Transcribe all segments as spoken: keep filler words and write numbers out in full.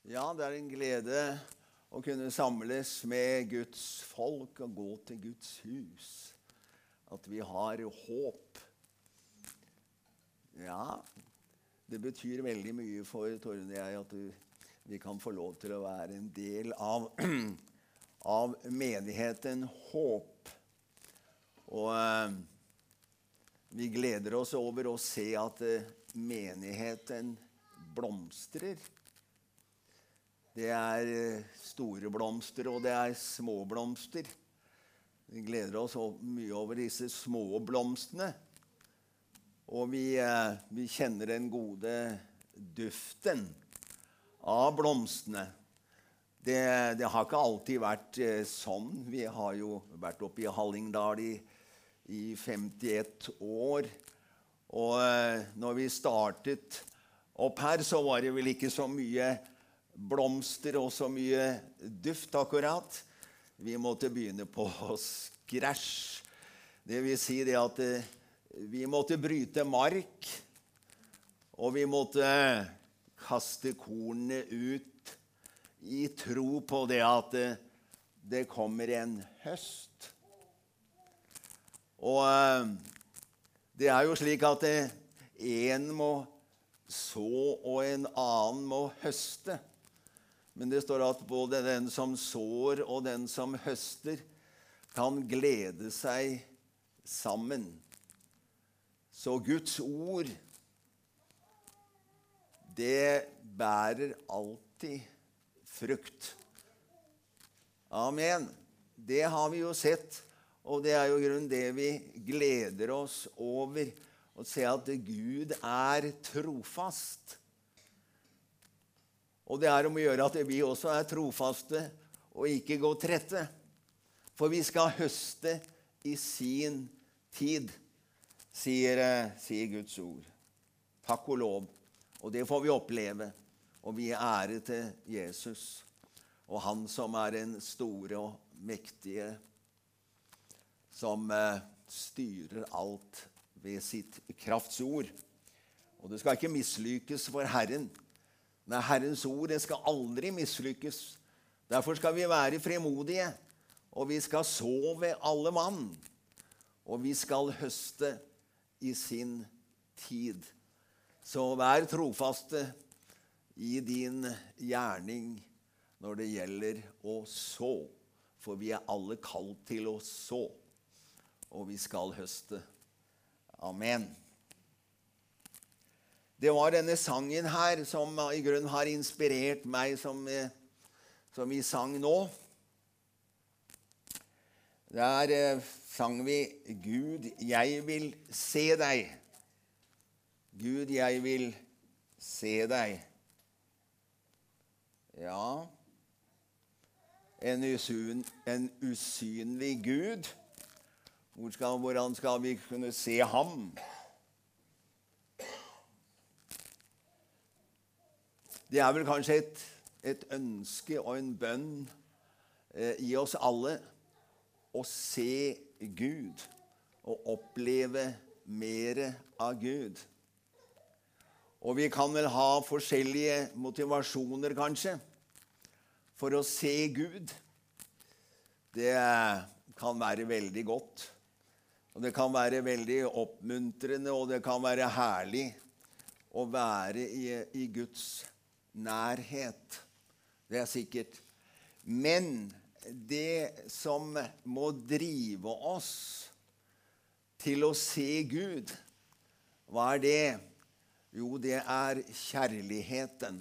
Ja, det er en glede å kunne samles med Guds folk og gå til Guds hus. At vi har håp. Ja, det betyr veldig mye for Torne og jeg at du, vi kan få lov til å være en del av, av menigheten Håp. Og eh, vi gleder oss over å se at eh, menigheten blomstrer. Det er store blomster, og det er små blomster. Vi gleder oss mye over disse små blomstene. Og vi, vi kjenner den gode duften av blomstene. Det, det har ikke alltid vært sånn. Vi har jo vært oppe i Hallingdal i, i femtiett år. Og når vi startet opp her, så var det vel ikke så mye blomster og så mye duft akkurat. Vi måtte begynne på skrasj. Det vil si det at vi måtte bryte mark, og vi måtte kaste kornene ut i tro på det at det kommer en høst. Og det er jo slik at en må så og en annen må høste. Men det står at både den som sår og den som høster kan glede seg sammen. Så Guds ord, det bærer alltid frukt. Amen. Det har vi jo sett, og det er jo grunnen det vi gleder oss over, å se at Gud er trofast. Og det er om å gjøre at vi også er trofaste og ikke gå trette. For vi skal høste i sin tid, sier, sier Guds ord. Takk og lov. Og det får vi oppleve. Og vi er ære til Jesus. Og han som er den store og mektige, som eh, styrer alt ved sitt kraftsord. Og det skal ikke mislykkes for Herren. Men Herrens ord, det skal aldri mislykkes. Derfor skal vi være frimodige, og vi skal så ved alle mann, og vi skal høste i sin tid. Så vær trofaste i din gjerning når det gjelder å så, for vi er alle kalt til å så, og vi skal høste. Amen. Det var denne sangen her som i grunnen har inspirert meg, som, som vi sang nå. Der eh, sang vi «Gud, jeg vil se deg». Gud, jeg vil se deg. Ja, en, usyn, en usynlig Gud. Hvor skal, hvordan skal vi kunne se ham? Det er vel kanskje et, et ønske og en bønn eh, i oss alle å se Gud og oppleve mer av Gud. Og vi kan vel ha forskjellige motivasjoner kanskje for å se Gud. Det kan være veldig godt, og det kan være veldig oppmuntrende, og det kan være herlig å være i, i Guds nærhet. Det er sikkert. Men det som må drive oss til å se Gud, hva er det? Jo, det er kjærligheten.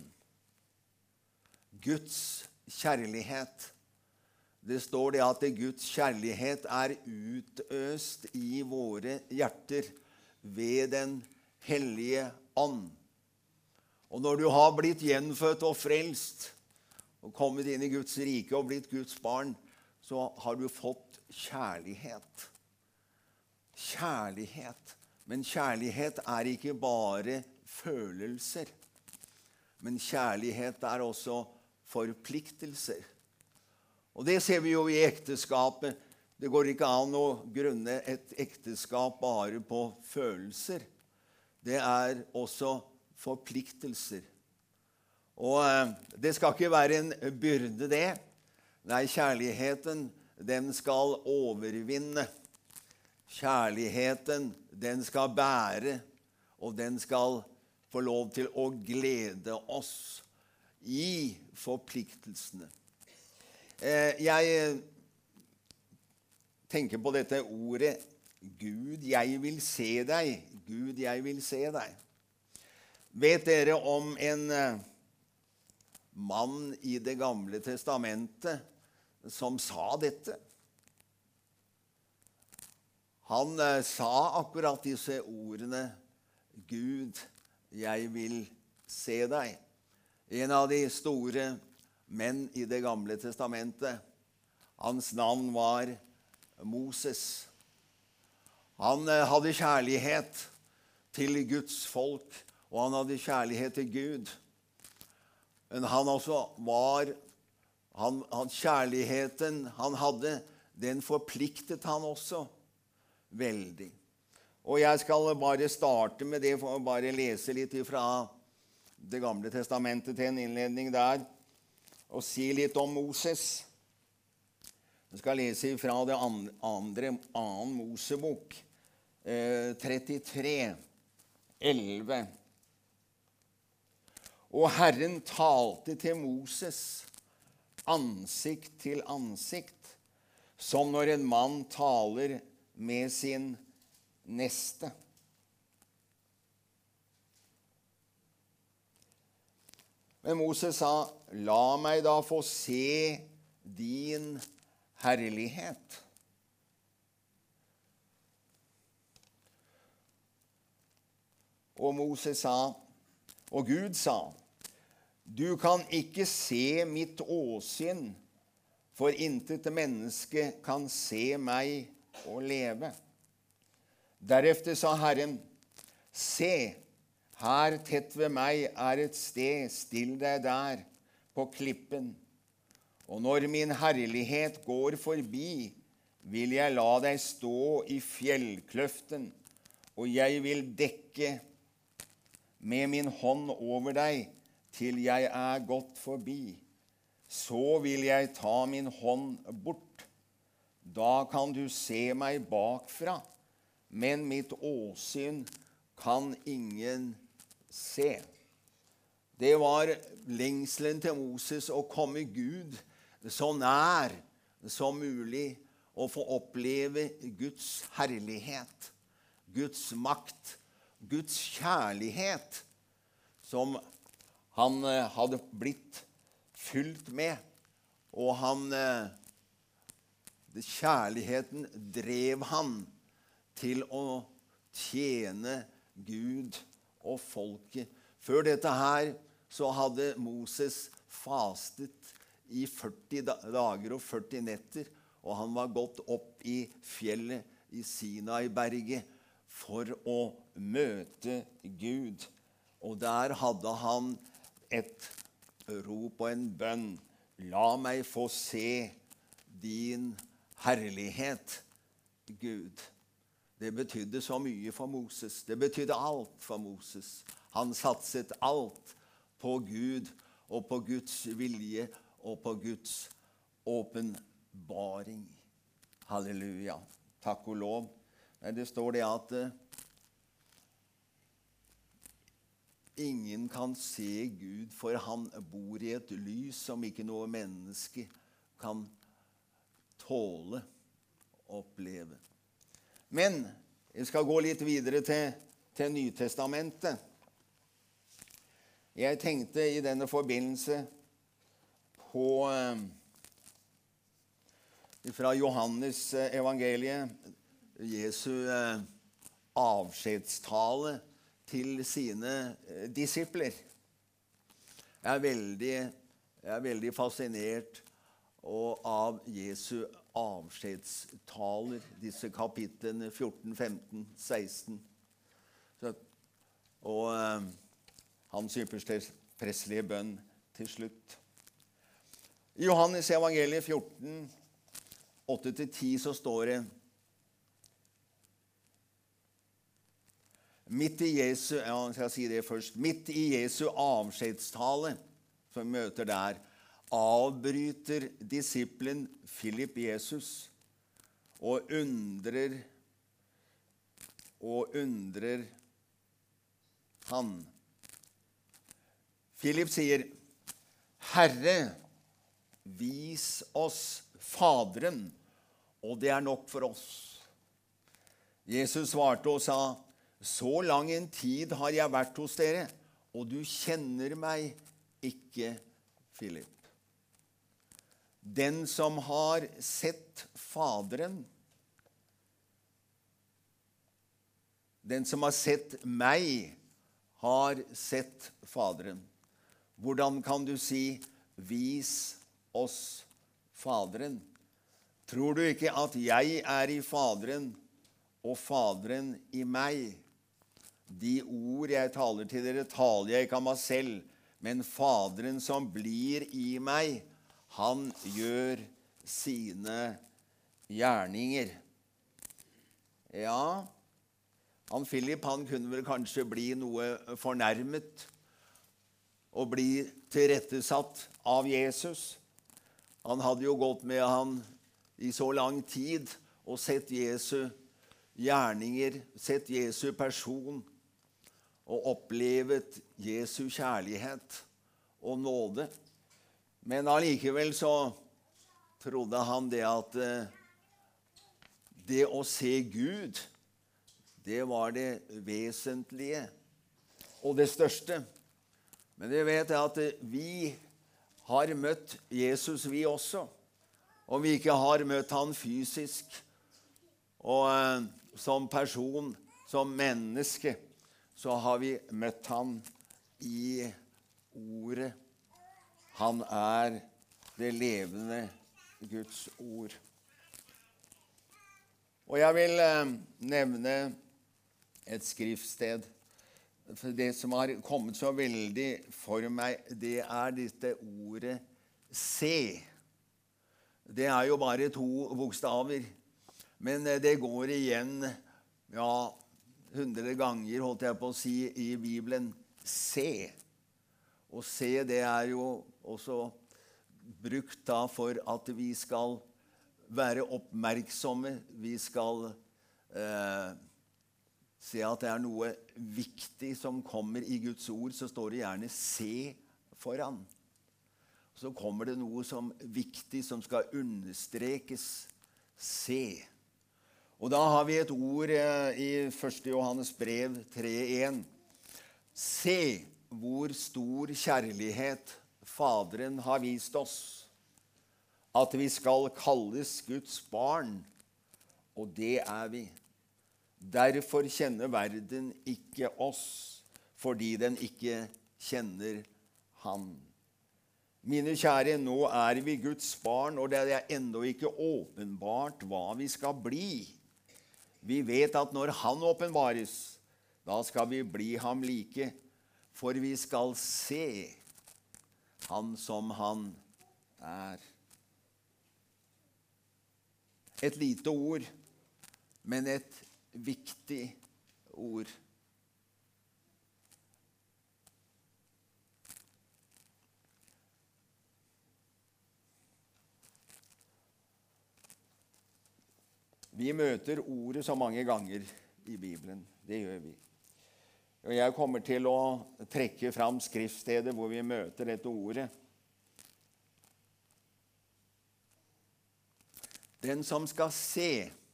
Guds kjærlighet. Det står det at Guds kjærlighet er utøst i våre hjerter ved den hellige ånd. Og når du har blitt gjenfødt og frelst, og kommet inn i Guds rike og blitt Guds barn, så har du fått kjærlighet. Kjærlighet. Men kjærlighet er ikke bare følelser. Men kjærlighet er også forpliktelser. Og det ser vi jo i ekteskapet. Det går ikke an å grunne et ekteskap bare på følelser. Det er også forpliktelser. Og eh, det skal ikke være en byrde det. Nei, kjærligheten, den skal overvinne. Kjærligheten, den skal bære, og den skal få lov til å glede oss i forpliktelsene. Eh, jeg tenker på dette ordet, Gud, jeg vil se deg. Gud, jeg vil se deg. Vet dere om en eh, mann i Det gamle testamentet som sa dette? Han eh, sa akkurat disse ordene, Gud, jeg vil se deg. En av de store menn i Det gamle testamentet, hans navn var Moses. Han eh, hadde kjærlighet til Guds folk, og han hadde kjærlighet til Gud. Men han også var, han, han, kjærligheten han hadde, den forpliktet han også veldig. Og jeg skal bare starte med det, for å bare lese litt fra Det gamle testamentet til en innledning der, og si litt om Moses. Jeg skal lese fra det andre, annen Mosebok, eh, trettitre, elleve. Og Herren talte til Moses ansikt til ansikt, som når en mann taler med sin neste. Men Moses sa, la meg da få se din herlighet. Og Moses sa, og Gud sa, du kan ikke se mitt åsyn, for intet menneske kan se meg og leve. Derefter sa Herren, se, her tett ved meg er et sted, still deg der på klippen. Og når min herlighet går forbi, vil jeg la deg stå i fjellkløften, og jeg vil dekke med min hånd over deg til jeg er gått forbi. Så vil jeg ta min hånd bort. Da kan du se meg bakfra, men mitt åsyn kan ingen se. Det var lengselen til Moses å komme Gud så nær som mulig og få oppleve Guds herlighet, Guds makt, Guds kjærlighet, som han hadde blitt fylt med, og han, kjærligheten drev han til å tjene Gud og folket. Før dette her så hadde Moses fastet i førti dager og førti netter, og han var gått opp i fjellet i Sinai-berget for å møte Gud. Og der hadde han et rop og en bønn. La meg få se din herlighet, Gud. Det betydde så mye for Moses. Det betydde alt for Moses. Han satset alt på Gud og på Guds vilje og på Guds åpenbaring. Halleluja. Takk og lov. Det står det at ingen kan se Gud, for han bor i et lys som ikke noe menneske kan tåle å oppleve. Men jeg skal gå litt videre til, til Nytestamentet. Jeg tenkte i denne forbindelse på eh, fra Johannes evangeliet, Jesu eh, avskjedstale til sine eh, disipler. Jeg er veldig, jeg er veldig fascinert og av Jesu avskjedstaler, disse kapitlene fjorten, femten, seksten. Så, og eh, hans ypperste prestelige bønn til slutt. I Johannes evangeliet fjorten, åtte til ti så står det, midt i Jesu, ja, skal jeg si det først, midt i Jesu avskjedstale som vi møter der, avbryter disippelen Philip Jesus og undrer og undrer han. Philip sier, Herre, vis oss Faderen, og det er nok for oss. Jesus svarte og sa, så lang en tid har jeg vært hos dere, og du kjenner meg ikke, Philip. Den som har sett Faderen, den som har sett meg, har sett Faderen. Hvordan kan du si, vis oss Faderen? Tror du ikke at jeg er i Faderen, og Faderen i meg? De ord jeg taler til dere, taler jeg ikke av meg selv, men Faderen som blir i meg, han gjør sine gjerninger. Ja, han Philip, han kunne vel kanskje bli noe fornærmet og bli tilrettesatt av Jesus. Han hadde jo gått med han i så lang tid og sett Jesu gjerninger, sett Jesu person og opplevet Jesu kjærlighet og nåde. Men allikevel så trodde han det at det å se Gud, det var det vesentlige og det største. Men det vet jeg at vi har møtt Jesus, vi også. Om vi ikke har møtt han fysisk og eh, som person, som menneske, så har vi møtt han i ordet. Han er det levende Guds ord. Og jeg vil eh, nevne et skriftsted. For det som har kommet så veldig for meg, det er dette ordet se. Det er jo bare to bokstaver, men det går igjen, ja, hundre ganger, holdt jeg på å si, i Bibelen. Se. Og se, det er jo også brukt da for at vi skal være oppmerksomme. Vi skal eh, se at det er noe viktig som kommer i Guds ord, så står det gjerne se foran. Så kommer det noe som viktig som skal understrekes. Se. Og da har vi et ord i første Johannes brev tre en. Se hvor stor kjærlighet Faderen har vist oss, at vi skal kalles Guds barn, og det er vi. Derfor kjenner verden ikke oss, fordi den ikke kjenner han. Mine kjære, nå er vi Guds barn, og det er ennå ikke åpenbart hva vi skal bli. Vi vet at når han åpenbares, da skal vi bli ham like, for vi skal se han som han er. Et lite ord, men et viktig ord. Vi møter ordet så mange ganger i Bibelen. Det gjør vi. Og jeg kommer til å trekke fram skriftstedet hvor vi møter dette ordet. Den som skal se,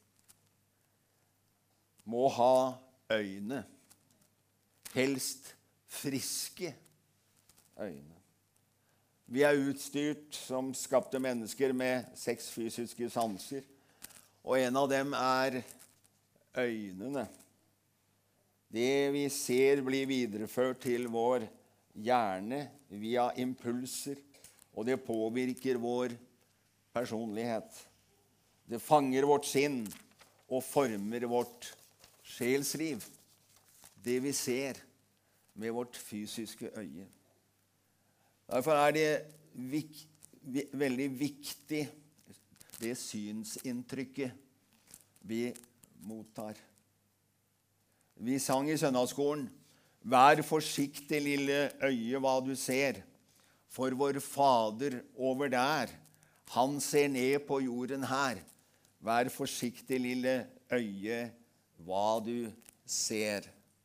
må ha øyne, helst friske øyne. Vi er utstyrt som skapte mennesker med seks fysiske sanser, og en av dem er øynene. Det vi ser blir videreført til vår hjerne via impulser, og det påvirker vår personlighet. Det fanger vårt sinn og former vårt sjelsliv, det vi ser med vårt fysiske øye. Derfor er det vik, vi, veldig viktig, det synsinntrykket vi mottar. Vi sang i søndagsskolen, vær forsiktig, lille øye, hva du ser, For vår Fader over der, han ser ned på jorden her. Vær forsiktig, lille øye, hva du ser.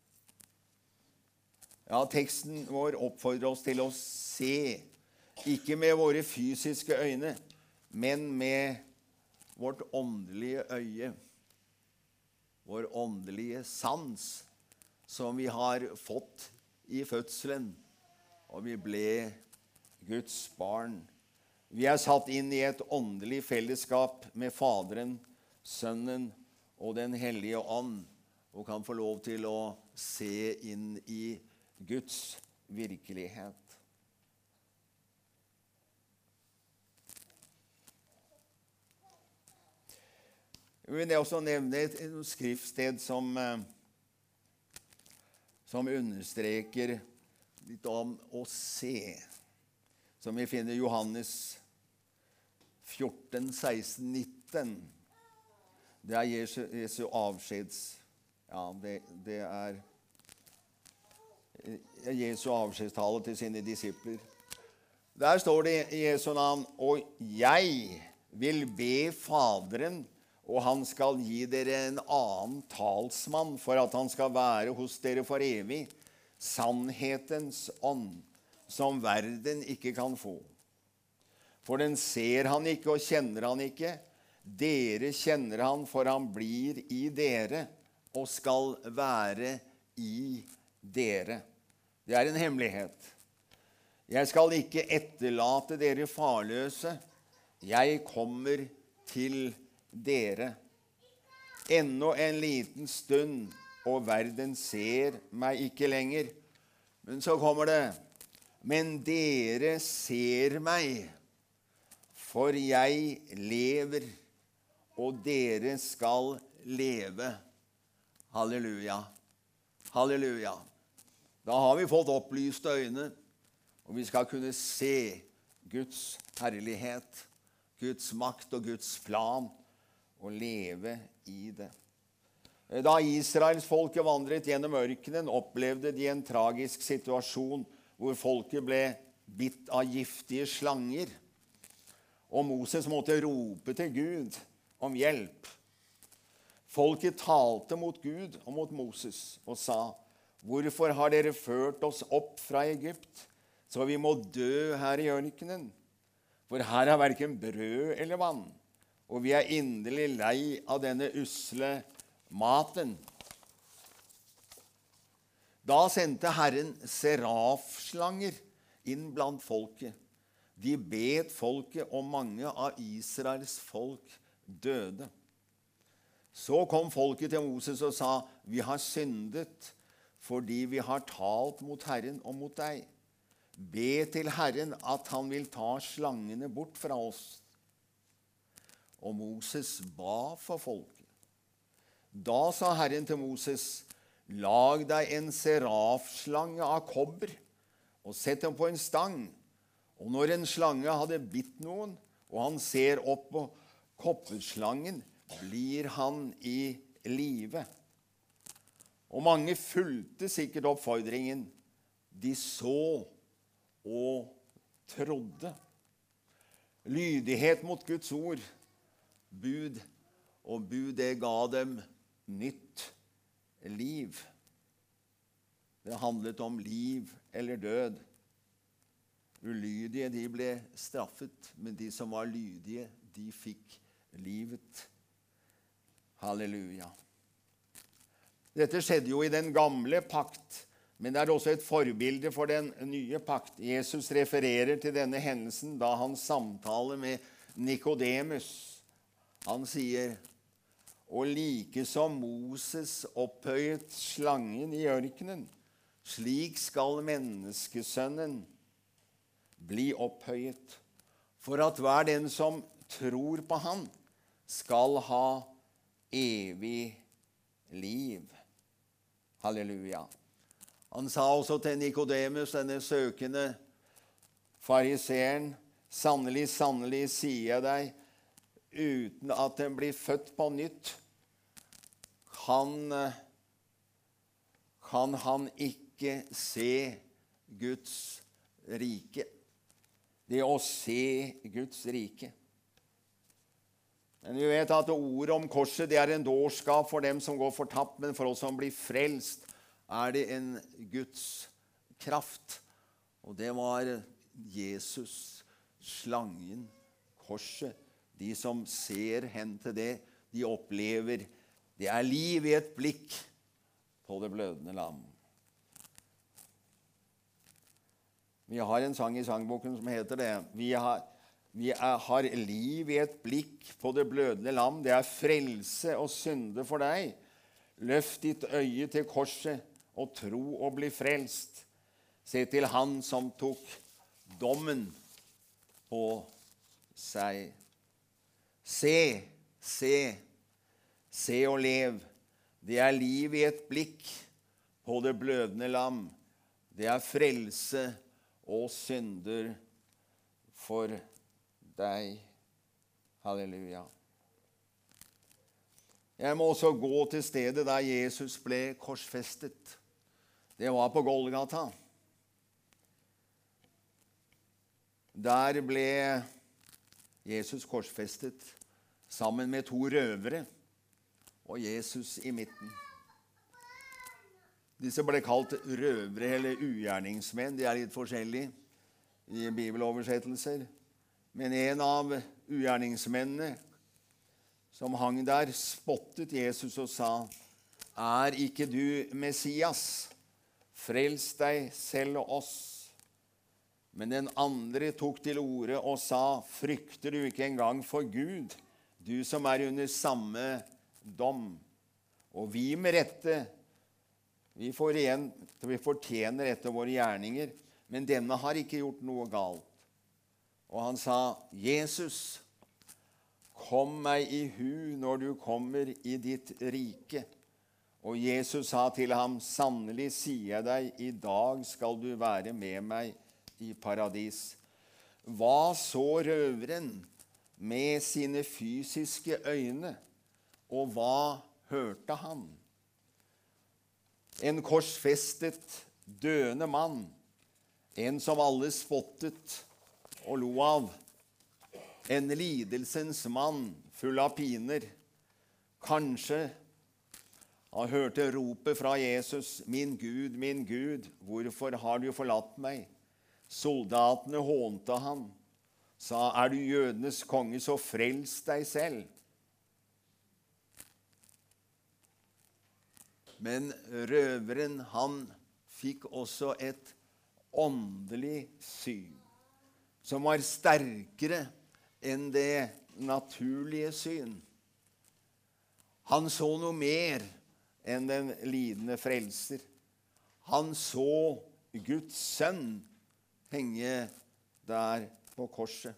Ja, teksten vår oppfordrer oss til å se, ikke med våre fysiske øyne, men med vårt åndelige øye, vår åndelige sans, som vi har fått i fødselen, og vi ble Guds barn. Vi er satt inn i et åndelig fellesskap med Faderen, Sønnen og Den hellige ånd, og kan få lov til å se inn i Guds virkelighet. Jeg vil også nevne et, et skriftsted som, som understreker litt om å se, som vi finner i Johannes fjorten, seksten, nitten. Det er Jesu, Jesu avskjeds... Ja, det, det er Jesu avskjedstale til sine disipler. Der står det i Jesu navn: «Og jeg vil be Faderen, og han skal gi dere en annen talsmann, for at han skal være hos dere for evig, sannhetens ånd, som verden ikke kan få. For den ser han ikke og kjenner han ikke. Dere kjenner han, for han blir i dere og skal være i dere.» Det er en hemmelighet. «Jeg skal ikke etterlate dere farløse. Jeg kommer til dere. Ennå en liten stund, og verden ser meg ikke lenger.» Men så kommer det: «Men dere ser meg, for jeg lever, og dere skal leve.» Halleluja. Halleluja. Da har vi fått opplyste øyne, og vi skal kunne se Guds herlighet, Guds makt og Guds plan, og leve i det. Da Israels folket vandret gjennom ørkenen, opplevde de en tragisk situasjon hvor folket ble bitt av giftige slanger, og Moses måtte rope til Gud om hjelp. Folket talte mot Gud og mot Moses og sa: «Hvorfor har dere ført oss opp fra Egypt, så vi må dø her i ørkenen? For her er hverken brød eller vann, og vi er inderlig lei av denne usle maten.» Da sendte Herren serafslanger inn blant folket. De bet folket, og mange av Israels folk døde. Så kom folket til Moses og sa: «Vi har syndet, fordi vi har talt mot Herren og mot deg. Be til Herren at han vil ta slangene bort fra oss.» Og Moses ba for folket. Da sa Herren til Moses: «Lag deg en serafslange av kobber, og sett dem på en stang. Og når en slange hadde bitt noen, og han ser opp på kopperslangen, blir han i live.» Og mange fulgte sikkert oppfordringen. De så og trodde. Lydighet mot Guds ord, bud, og bud det ga dem nytt liv. Det handlet om liv eller død. Ulydige, de ble straffet, men de som var lydige, de fikk livet. Halleluja. Dette skjedde jo i den gamle pakt, men det er også et forbilde for den nye pakt. Jesus refererer til denne hendelsen da han samtaler med Nikodemus. Han sier: «Og like som Moses opphøyet slangen i ørkenen, slik skal menneskesønnen bli opphøyet, for at hver den som tror på han skal ha evig liv.» Halleluja. Han sa også til Nikodemus, denne søkende fariseren: «Sannelig, sannelig, sier jeg deg, uten at den blir født på nytt, kan, kan han ikke se Guds rike.» det å se Guds rike. Men vi vet at ordet om korset, det er en dårskap for dem som går fortapt, men for oss som blir frelst, er det en Guds kraft. Og det var Jesus, slangen, korset. De som ser hen til det, de opplever, det er liv i et blikk på det blødende lam. Vi har en sang i sangboken som heter det. Vi har, vi er, har liv i et blikk på det blødende lam. Det er frelse og synde for deg. Løft ditt øye til korset og tro og bli frelst. Se til han som tok dommen på seg. Se, se, se og lev. Det er liv i et blikk på det blødende lam. Det er frelse og synder for deg. Halleluja. Jeg må også gå til stedet der Jesus ble korsfestet. Det var på Golgata. Der ble Jesus korsfestet sammen med to røvere og Jesus i midten. Disse ble kalt røvere eller ugjerningsmenn. De er litt forskjellige i bibeloversettelser. Men en av ugjerningsmennene som hang der, spottet Jesus og sa, «Er ikke du Messias? Frels deg selv og oss.» Men den andre tok til orde og sa, «Frykter du ikke engang for Gud, du som er under samme dom?» Og vi med rette, vi, får igjen, vi fortjener etter våre gjerninger, men denne har ikke gjort noe galt. Og han sa, «Jesus, kom meg i hu når du kommer i ditt rike.» Og Jesus sa til ham, «Sannelig sier jeg deg, i dag skal du være med meg i paradis.» Hva så røveren med sine fysiske øyne, og hva hørte han? En korsfestet, døende mann, en som alle spottet og lo av, en lidelsens mann full av piner. Kanskje han hørte ropet fra Jesus, «Min Gud, min Gud, hvorfor har du forlatt meg?» Soldatene hånte han, sa, «Er du jødenes konge, så frels deg selv.» Men røveren, han fikk også et åndelig syn, som var sterkere enn det naturlige syn. Han så noe mer enn den lidende frelser. Han så Guds sønn henge der på korset.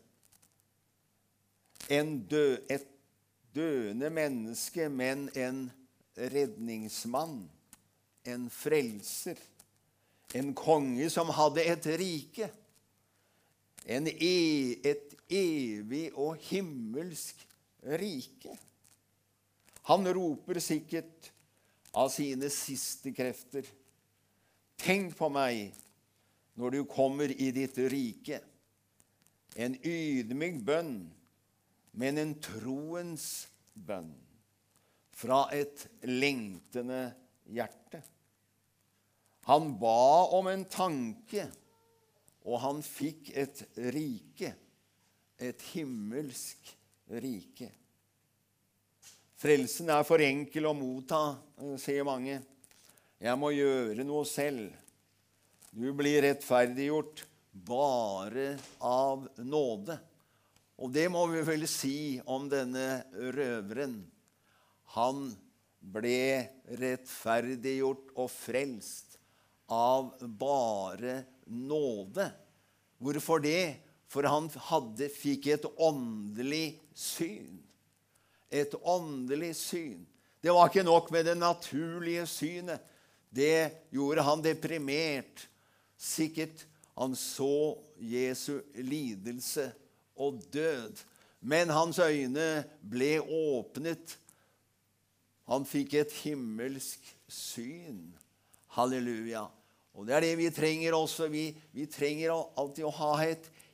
En dø, et døende menneske, men en redningsmann, en frelser, en konge som hadde et rike, en e, et evig og himmelsk rike. Han roper sikkert av sine siste krefter, «Tenk på meg når du kommer i ditt rike.» En ydmyk bønn, men en troens bønn fra et lengtende hjerte. Han ba om en tanke, og han fikk et rike, et himmelsk rike. Frelsen er for enkel å motta, sier mange. Jeg må gjøre noe selv. Du blir rettferdiggjort bare av nåde. Og det må vi vel si om denne røveren. Han ble rettferdiggjort og frelst av bare nåde. Hvorfor det? For han hadde, fikk et åndelig syn. Et åndelig syn. Det var ikke nok med det naturlige synet. Det gjorde han deprimert. Sikkert han så Jesu lidelse og død. Men hans øyne ble åpnet. Han fikk et himmelsk syn. Halleluja. Og det er det vi trenger også. Vi, vi trenger alltid å ha et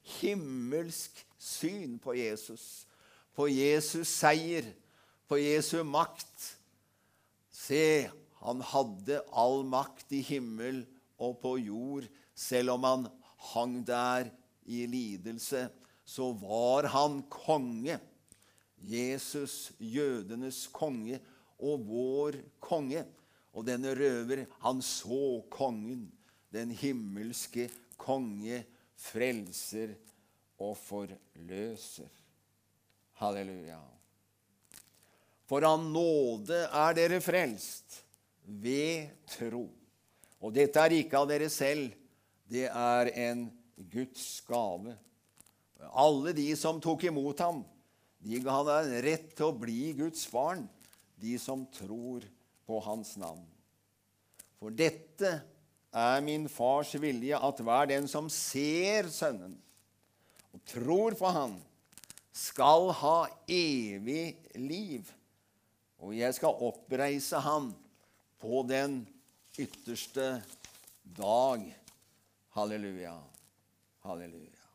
himmelsk syn på Jesus, på Jesus seier, på Jesu makt. Se, han hadde all makt i himmel og på jord. Selv om han hang der i lidelse, så var han konge. Jesus, jødenes konge og vår konge. Og denne røver, han så kongen, den himmelske konge, frelser og forløser. Halleluja. For av nåde er dere frelst ved tro. Og dette er ikke av dere selv, det er en Guds gave. Alle de som tok imot ham, de ga han rett til å bli Guds barn, de som tror på hans navn. For dette er min fars vilje, at hver den som ser Sønnen og tror på han, skal ha evig liv. Og jeg skal oppreise han på den ytterste dag. Halleluja, halleluja.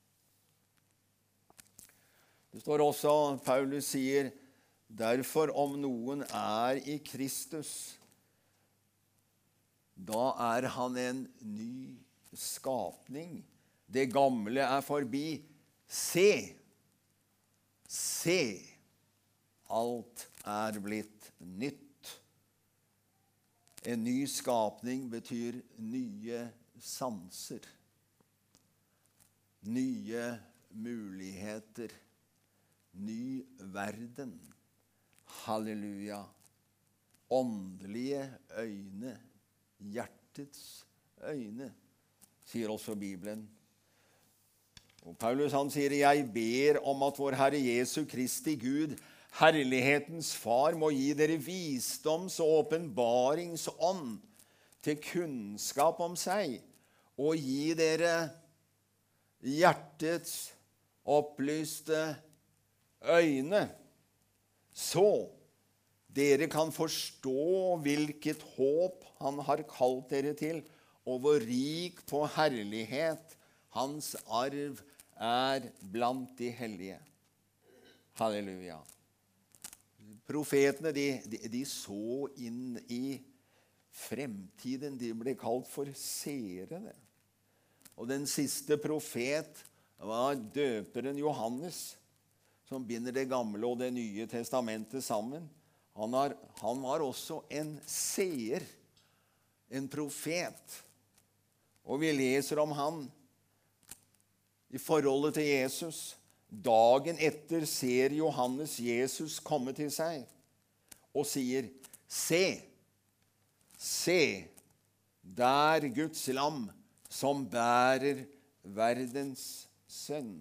Det står også, Paulus sier, derfor om noen er i Kristus, da er han en ny skapning. Det gamle er forbi. Se, se, alt er blitt nytt. En ny skapning betyr nye sanser, nye muligheter, ny verden. Halleluja. Åndelige øyne, hjertets øyne, sier også Bibelen. Og Paulus han sier, jeg ber om at vår Herre Jesu Kristi Gud, herlighetens far, må gi dere visdoms- og åpenbaringsånd til kunnskap om seg, og gi dere hjertets opplyste øyne, så dere kan forstå hvilket håp han har kalt dere til, og hvor rik på herlighet hans arv er blant de hellige. Halleluja. Profetene, de, de, de så inn i fremtiden. De ble kalt for seere. Og den siste profet var døperen Johannes, som binder det gamle og det nye testamentet sammen. Han, har, han var også en seer, en profet. Og vi leser om han i forholdet til Jesus. Dagen etter ser Johannes Jesus komme til seg og sier, se, se, der Guds lam som bærer verdens sønn.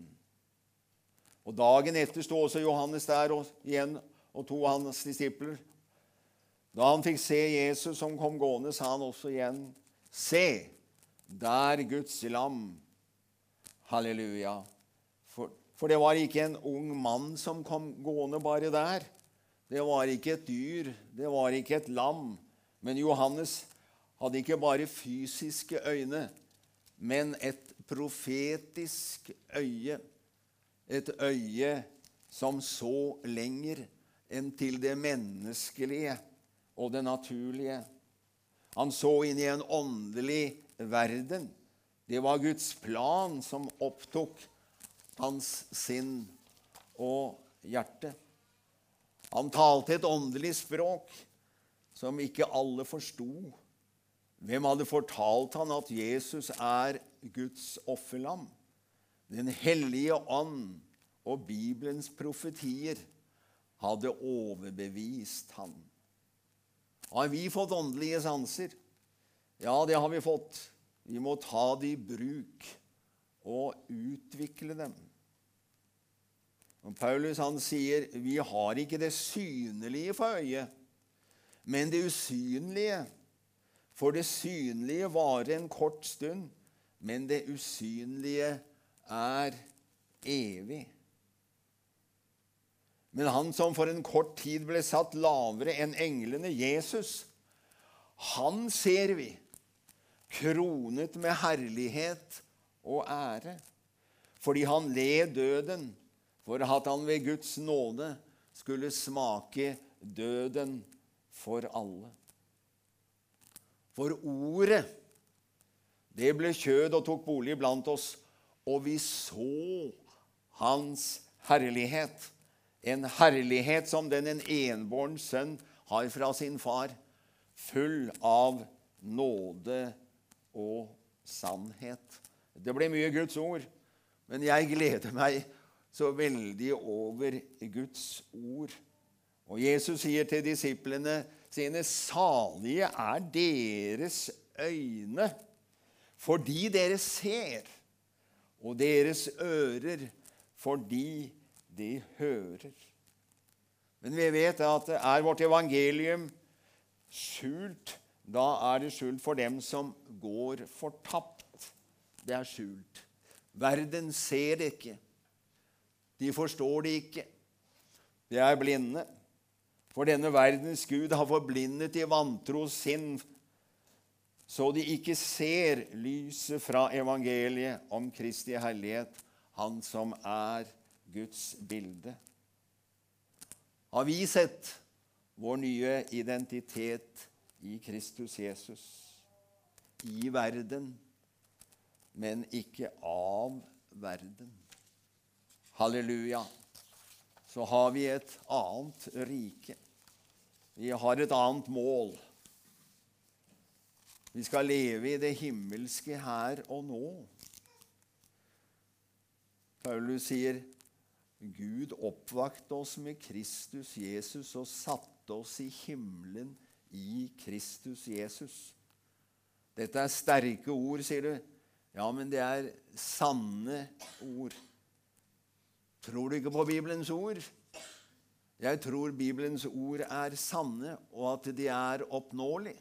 Og dagen etter stod også Johannes der og, igjen, og to av hans disipler. Da han fikk se Jesus som kom gående, sa han også igjen, se, der Guds lam. Halleluja. For, for det var ikke en ung mann som kom gående bare der. Det var ikke et dyr, det var ikke et lam. Men Johannes hadde ikke bare fysiske øyne, men et profetisk øye. Et øye som så lenger enn til det menneskelige og det naturlige. Han så inn i en åndelig verden. Det var Guds plan som opptok hans sinn og hjerte. Han talte et åndelig språk som ikke alle forstod. Hvem hadde fortalt han at Jesus er Guds offerlam? Den hellige ånd og Bibelens profetier hadde overbevist han. Har vi fått åndelige sanser? Ja, det har vi fått. Vi må ta det i bruk og utvikle dem. Og Paulus han sier, vi har ikke det synlige for øyet, men det usynlige. For det synlige varer en kort stund, men det usynlige er evig. Men han som for en kort tid ble satt lavere enn englene, Jesus, han ser vi, kronet med herlighet og ære. fordi han led døden, for at han ved Guds nåde skulle smake døden for alle. For ordet, det ble kjød og tok bolig blant oss, og vi så hans herlighet. En herlighet som den en enbåren sønn har fra sin far, full av nåde og sannhet. Det ble mye Guds ord, men jeg gleder meg så veldig over Guds ord. Og Jesus sier til disiplene sine, salige er deres øyne, fordi dere ser, og deres ører, fordi de hører. Men vi vet at er vårt evangelium skjult, da er det skjult for dem som går fortapt. Det er skjult. Verden ser det ikke. De forstår det ikke. De er blinde. For denne verdens Gud har forblindet i vantro sinn, så de ikke ser lyset fra evangeliet om Kristi herlighet, han som er Guds bilde. Har vi sett vår nye identitet i Kristus Jesus, i verden, men ikke av verden. Halleluja. Så har vi et annet rike. Vi har et annet mål. Vi skal leve i det himmelske her og nå. Paulus sier, Gud oppvakte oss med Kristus Jesus og satte oss i himmelen i Kristus Jesus. Dette er sterke ord, sier du. Ja, men det er sanne ord. Tror du ikke på Bibelens ord? Jeg tror Bibelens ord er sanne, og at de er oppnåelige.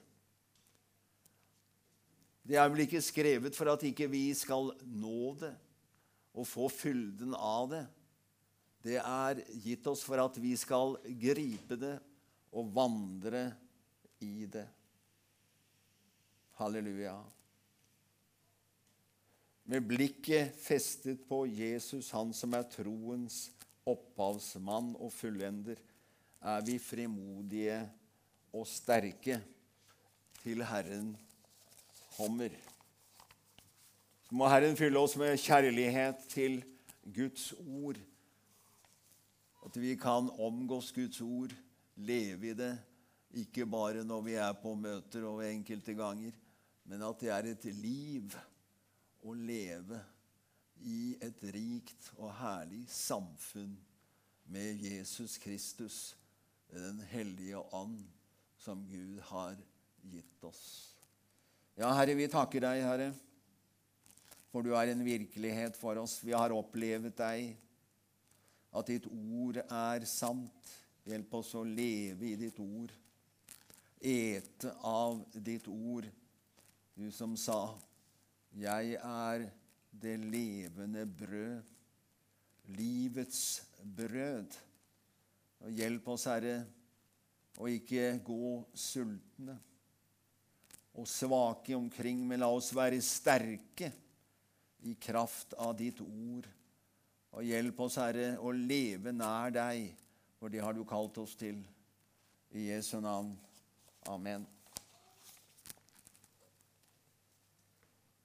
Det er vel ikke skrevet for at ikke vi skal nå det og få fylden av det. Det er gitt oss for at vi skal gripe det og vandre i det. Halleluja. Med blikket festet på Jesus, han som er troens opphavsmann og fullender, er vi frimodige og sterke til Herren kommer. Så må Herren fylle oss med kjærlighet til Guds ord, at vi kan omgås Guds ord, leve i det, ikke bare når vi er på møter og enkelte ganger, men at det er et liv å leve i et rikt og herlig samfunn med Jesus Kristus, den hellige ånd som Gud har gitt oss. Ja, Herre, vi takker deg, Herre, for du er en virkelighet for oss. Vi har opplevd deg, at ditt ord er sant. Hjelp oss å leve i ditt ord, ete av ditt ord. Du som sa, jeg er det levende brød, livets brød. Og hjelp oss, Herre, å ikke gå sultne og svake omkring, men la oss være sterke i kraft av ditt ord. Og hjelp oss, Herre, å leve nær deg, for det har du kalt oss til. I Jesu navn. Amen.